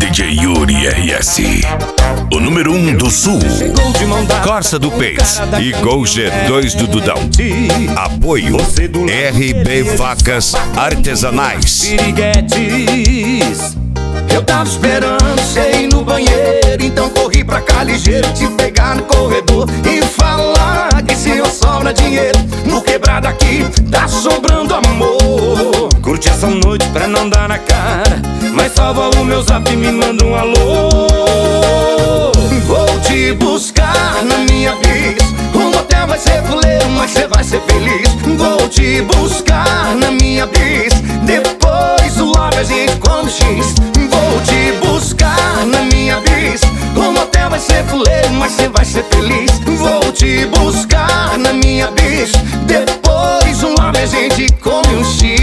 DJ Yuri RS, o número 1 do Sul. Corsa do Pace e Gol G2 do Dudão. Apoio RB Facas Artesanais. Piriguetes. Eu tava esperando você ir no banheiro, então corri pra cá ligeiro, te pegar no corredor e falar que se eu sobra dinheiro no quebrado aqui tá sobrando amor. Curte essa noite pra não dar na cara, mas salva o meu zap e me manda um alô. Vou te buscar na minha bis, o motel vai ser fuleiro, mas cê vai ser feliz. Vou te buscar na minha bis, depois do lobby a gente come X. Vou te buscar na minha bis, o motel vai ser fuleiro, mas cê vai ser feliz. Vou te buscar na minha bis, depois do lobby a gente come um X.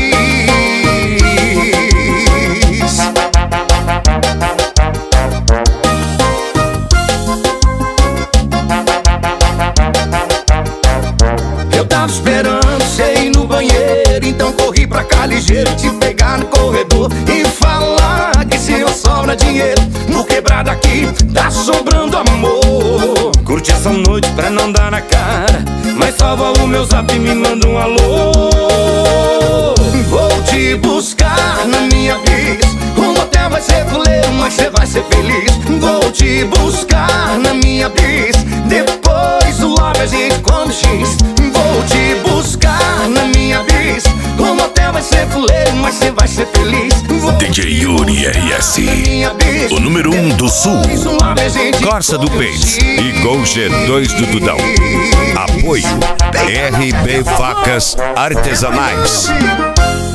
Eu tava esperando você ir no banheiro, então corri pra cá ligeiro, te pegar no corredor e falar que se eu sobra dinheiro no quebrado aqui tá sobrando amor. Curte essa noite pra não dar na cara, mas salva o meu zap e me manda um alô. Vou te buscar na minha bis, o motel vai ser fuleiro, mas cê vai ser feliz. Vou te buscar na minha bis, depois do lobby a gente come X. Vou te buscar na minha bis, o motel vai ser fuleiro, mas cê vai ser feliz. DJ Yuri RS, o número 1 do Sul. Corsa do Pace e Gol G2 do Dudão. Apoio RB Facas Artesanais.